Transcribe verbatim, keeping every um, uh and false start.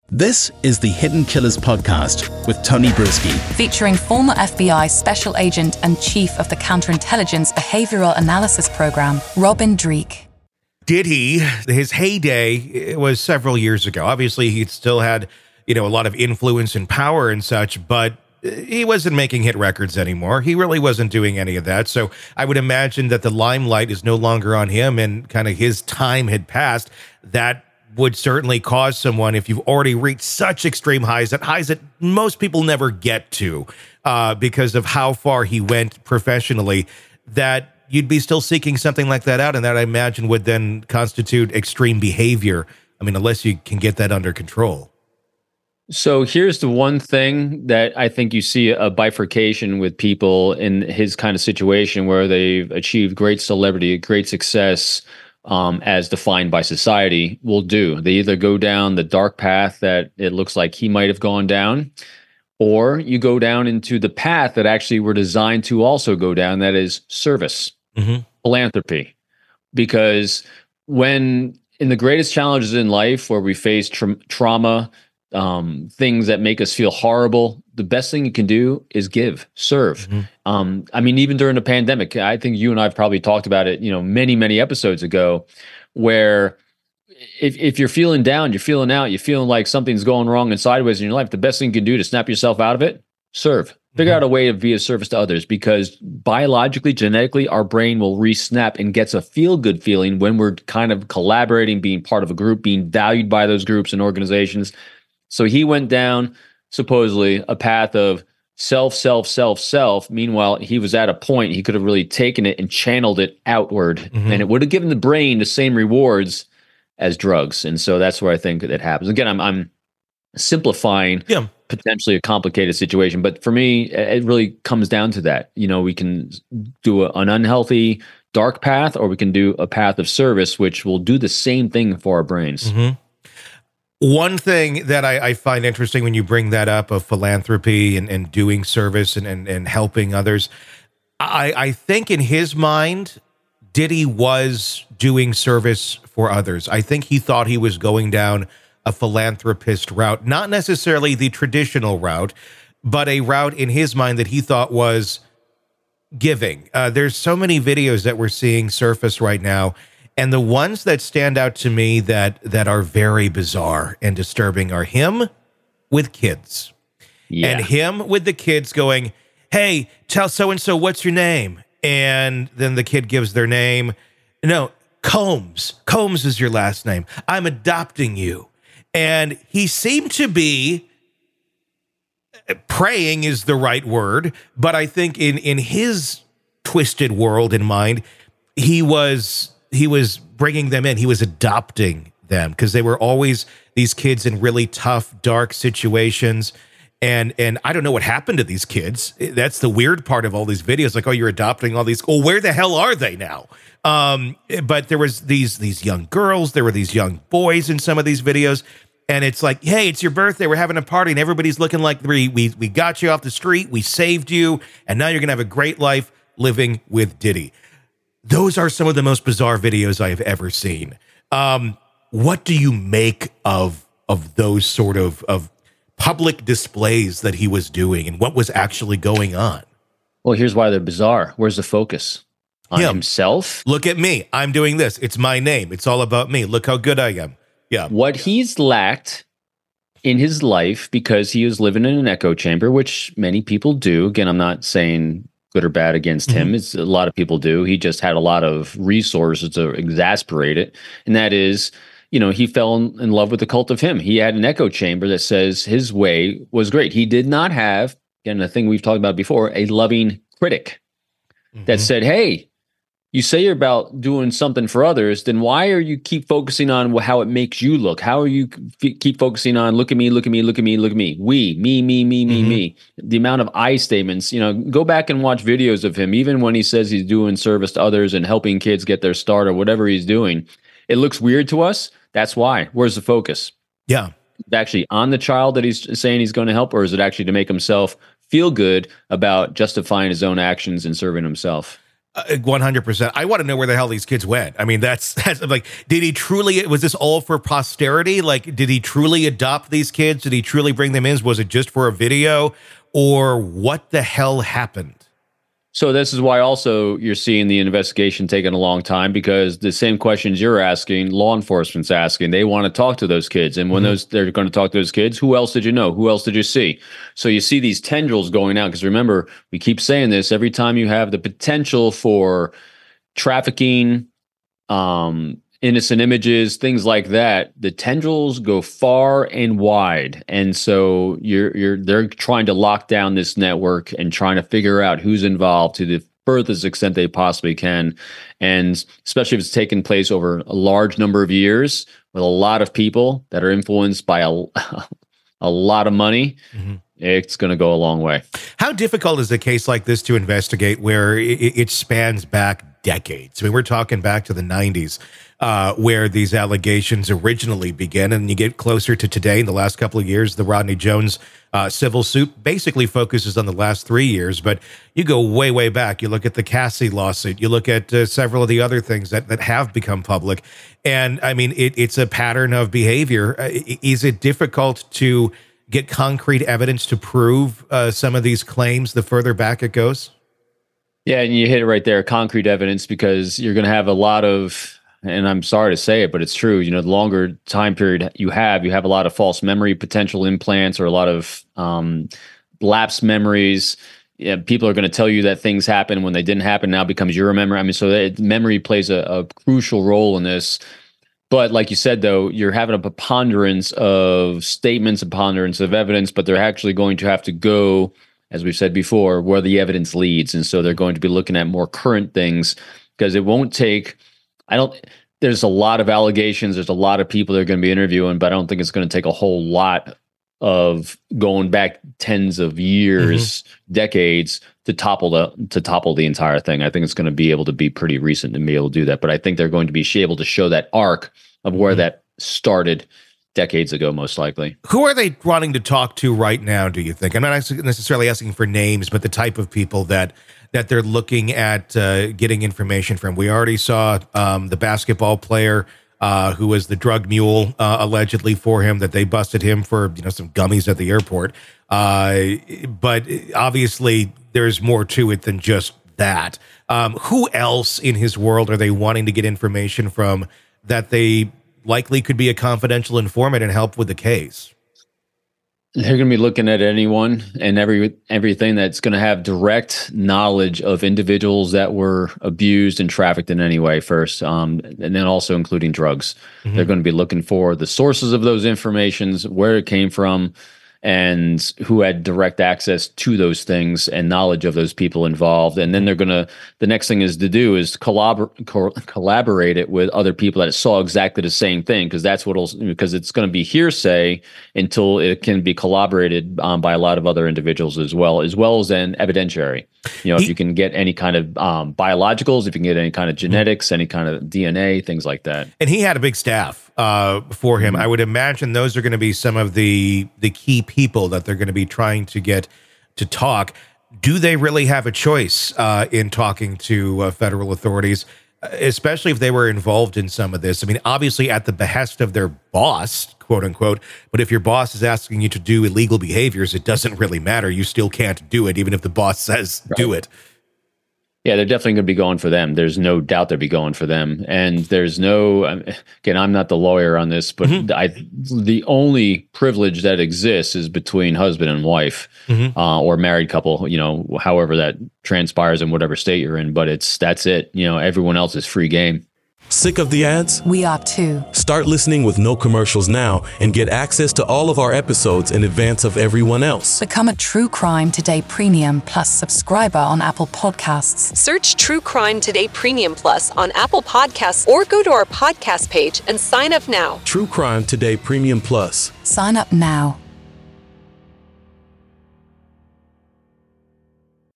This is the Hidden Killers podcast with Tony Brueski. Featuring former F B I Special Agent and Chief of the Counterintelligence Behavioral Analysis Program, Robin Dreeke. Diddy, his heyday was several years ago. Obviously, he still had, you know, a lot of influence and power and such, but he wasn't making hit records anymore. He really wasn't doing any of that. So I would imagine that the limelight is no longer on him and kind of his time had passed. That would certainly cause someone, if you've already reached such extreme highs, that highs that most people never get to uh, because of how far he went professionally, that you'd be still seeking something like that out. And that, I imagine, would then constitute extreme behavior. I mean, unless you can get that under control. So here's the one thing that I think you see a bifurcation with people in his kind of situation where they've achieved great celebrity, great success, um, as defined by society, will do. They either go down the dark path that it looks like he might have gone down, or you go down into the path that actually were designed to also go down, that is service, mm-hmm. philanthropy. Because when in the greatest challenges in life where we face tra- trauma, um, things that make us feel horrible, the best thing you can do is give, serve. Mm-hmm. Um, I mean, even during the pandemic, I think you and I have probably talked about it, you know, many, many episodes ago, where if if you're feeling down, you're feeling out, you're feeling like something's going wrong and sideways in your life, the best thing you can do to snap yourself out of it, serve. Figure mm-hmm. out a way to be of service to others, because biologically, genetically, our brain will re-snap and gets a feel-good feeling when we're kind of collaborating, being part of a group, being valued by those groups and organizations. So he went down, supposedly, a path of self, self, self, self. Meanwhile, he was at a point he could have really taken it and channeled it outward, mm-hmm. and it would have given the brain the same rewards as drugs. And so that's where I think that happens. Again, I'm, I'm simplifying yeah. potentially a complicated situation, but for me, it really comes down to that. You know, we can do a, an unhealthy, dark path, or we can do a path of service, which will do the same thing for our brains. Mm-hmm. One thing that I, I find interesting when you bring that up of philanthropy and, and doing service and, and, and helping others, I, I think in his mind, Diddy was doing service for others. I think he thought he was going down a philanthropist route, not necessarily the traditional route, but a route in his mind that he thought was giving. Uh, there's so many videos that we're seeing surface right now, and the ones that stand out to me that that are very bizarre and disturbing are him with kids. Yeah. And him with the kids going, hey, tell so-and-so what's your name? And then the kid gives their name. No, Combs. Combs is your last name. I'm adopting you. And he seemed to be, praying is the right word, but I think in, in his twisted world in mind, he was... he was bringing them in. He was adopting them because they were always these kids in really tough, dark situations. And and I don't know what happened to these kids. That's the weird part of all these videos. Like, oh, you're adopting all these. Oh, where the hell are they now? Um, but there was these these young girls. There were these young boys in some of these videos. And it's like, hey, it's your birthday. We're having a party. And everybody's looking like we, we, we got you off the street. We saved you. And now you're going to have a great life living with Diddy. Those are some of the most bizarre videos I have ever seen. Um, what do you make of of those sort of, of public displays that he was doing, and what was actually going on? Well, here's why they're bizarre. Where's the focus? On Him. himself? Look at me. I'm doing this. It's my name. It's all about me. Look how good I am. Yeah. What he's lacked in his life, because he was living in an echo chamber, which many people do. Again, I'm not saying good or bad against mm-hmm. him. It's a lot of people do. He just had a lot of resources to exasperate it. And that is, you know, he fell in, in love with the cult of him. He had an echo chamber that says his way was great. He did not have, again, the thing we've talked about before, a loving critic mm-hmm. that said, hey, you say you're about doing something for others, then why are you keep focusing on how it makes you look? How are you f- keep focusing on, look at me, look at me, look at me, look at me, we, me, me, me, me, mm-hmm. me. The amount of I statements, you know, go back and watch videos of him, even when he says he's doing service to others and helping kids get their start or whatever he's doing. It looks weird to us. That's why. Where's the focus? Yeah. Actually on the child that he's saying he's going to help, or is it actually to make himself feel good about justifying his own actions and serving himself? Uh, one hundred percent. I want to know where the hell these kids went. I mean, that's, that's like, did he truly, was this all for posterity? Like, did he truly adopt these kids? Did he truly bring them in? Was it just for a video? Or what the hell happened? So this is why also you're seeing the investigation taking a long time, because the same questions you're asking, law enforcement's asking. They want to talk to those kids. And when mm-hmm. those they're going to talk to those kids, who else did you know? Who else did you see? So you see these tendrils going out, because remember, we keep saying this, every time you have the potential for trafficking, um, innocent images, things like that, the tendrils go far and wide. And so you're you're they're trying to lock down this network and trying to figure out who's involved to the furthest extent they possibly can. And especially if it's taken place over a large number of years with a lot of people that are influenced by a, a lot of money, mm-hmm. it's going to go a long way. How difficult is a case like this to investigate where it, it spans back decades? I mean, we're talking back to the nineties. Uh, where these allegations originally began, and you get closer to today. In the last couple of years, the Rodney Jones uh, civil suit basically focuses on the last three years, but you go way, way back. You look at the Cassie lawsuit. You look at uh, several of the other things that, that have become public. And, I mean, it, it's a pattern of behavior. Uh, is it difficult to get concrete evidence to prove uh, some of these claims the further back it goes? Yeah, and you hit it right there, concrete evidence, because you're going to have a lot of... and I'm sorry to say it, but it's true. You know, the longer time period you have, you have a lot of false memory potential implants, or a lot of um, lapsed memories. Yeah, people are going to tell you that things happen when they didn't happen. Now becomes your memory. I mean, so that memory plays a, a crucial role in this. But like you said, though, you're having a preponderance of statements, a preponderance of evidence, but they're actually going to have to go, as we've said before, where the evidence leads. And so they're going to be looking at more current things, because it won't take... I don't, there's a lot of allegations. There's a lot of people they're going to be interviewing, but I don't think it's going to take a whole lot of going back tens of years, mm-hmm. decades to topple the, to topple the entire thing. I think it's going to be able to be pretty recent and be able to do that. But I think they're going to be able to show that arc of where mm-hmm. that started decades ago, most likely. Who are they wanting to talk to right now, do you think? I'm not necessarily asking for names, but the type of people that that they're looking at uh, getting information from. We already saw um, the basketball player uh, who was the drug mule, uh, allegedly for him, that they busted him for, you know, some gummies at the airport. Uh, but obviously there's more to it than just that. Um, who else in his world are they wanting to get information from that they likely could be a confidential informant and help with the case? They're going to be looking at anyone and every everything that's going to have direct knowledge of individuals that were abused and trafficked in any way first, um, and then also including drugs. Mm-hmm. They're going to be looking for the sources of those informations, where it came from, and who had direct access to those things and knowledge of those people involved. And then they're going to, the next thing is to do is collabor- co- collaborate it with other people that saw exactly the same thing, because that's what'll, because it's going to be hearsay until it can be collaborated um, by a lot of other individuals as well, as well as then evidentiary. You know, he, if you can get any kind of um, biologicals, if you can get any kind of genetics, any kind of D N A, things like that. And he had a big staff uh, for him. Mm-hmm. I would imagine those are going to be some of the the key people that they're going to be trying to get to talk. Do they really have a choice uh, in talking to uh, federal authorities, especially if they were involved in some of this? I mean, obviously at the behest of their boss, quote unquote, but if your boss is asking you to do illegal behaviors, it doesn't really matter. You still can't do it, even if the boss says right. do it. Yeah, they're definitely going to be going for them. There's no doubt they'll be going for them. And there's no, again, I'm not the lawyer on this, but mm-hmm. I, the only privilege that exists is between husband and wife, mm-hmm. uh, or married couple, you know, however that transpires in whatever state you're in, but it's, that's it. You know, everyone else is free game. Sick of the ads? We are too. Start listening with no commercials now and get access to all of our episodes in advance of everyone else. Become a True Crime Today Premium Plus subscriber on Apple Podcasts. Search True Crime Today Premium Plus on Apple Podcasts or go to our podcast page and sign up now. True Crime Today Premium Plus. Sign up now.